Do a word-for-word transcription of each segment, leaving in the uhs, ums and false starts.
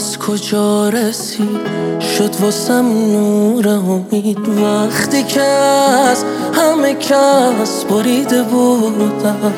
از کجا رسید شد واسم نور امید. وقتی که از همه کس بریده بودم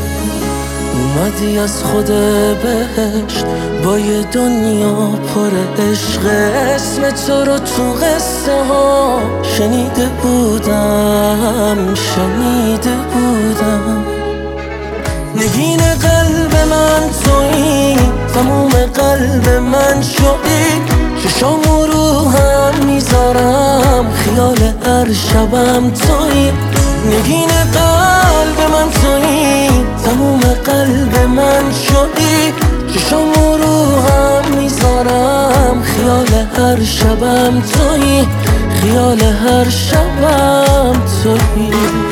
اومدی از خود بهشت با یه دنیا پر عشق. اسم تو رو تو قصه ها شنیده بودم شنیده بودم. نگین قلب من تویی، تموم قلب من شدی. چشامو رو هم میذارم خیال هر شبم تویی. نگین قلب من تویی، تموم قلب من شدی. چشامو رو هم میذارم خیال هر شبم تویی. خیال هر شبم تویی.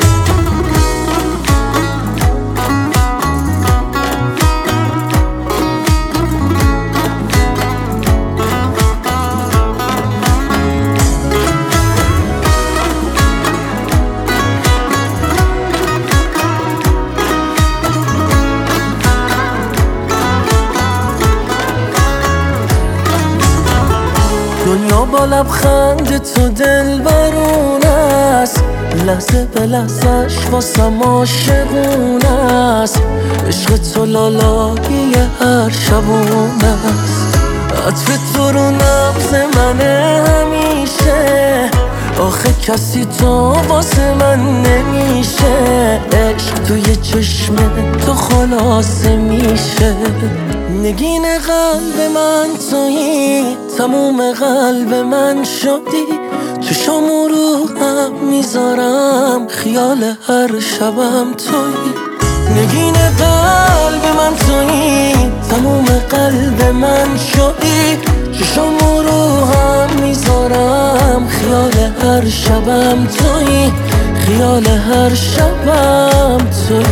دنیا با لبخند تو دلبرونه است، لحظه به لحظهش واسم عاشقونه است. عشق تو لالایی هر شبونه است. عطر تو رو نبض منه همیشه. آخه کسی تو واسه من نمیشه. عشق توی چشم تو خلاصه میشه. نگین قلب من تویی، تموم قلب من شدی. چشامو رو هم میذارم خیال هر شبم تویی. نگین قلب من تویی، تموم قلب من شدی. چشامو رو هم میذارم خیال هر شبم تویی. خیال هر شبم تویی.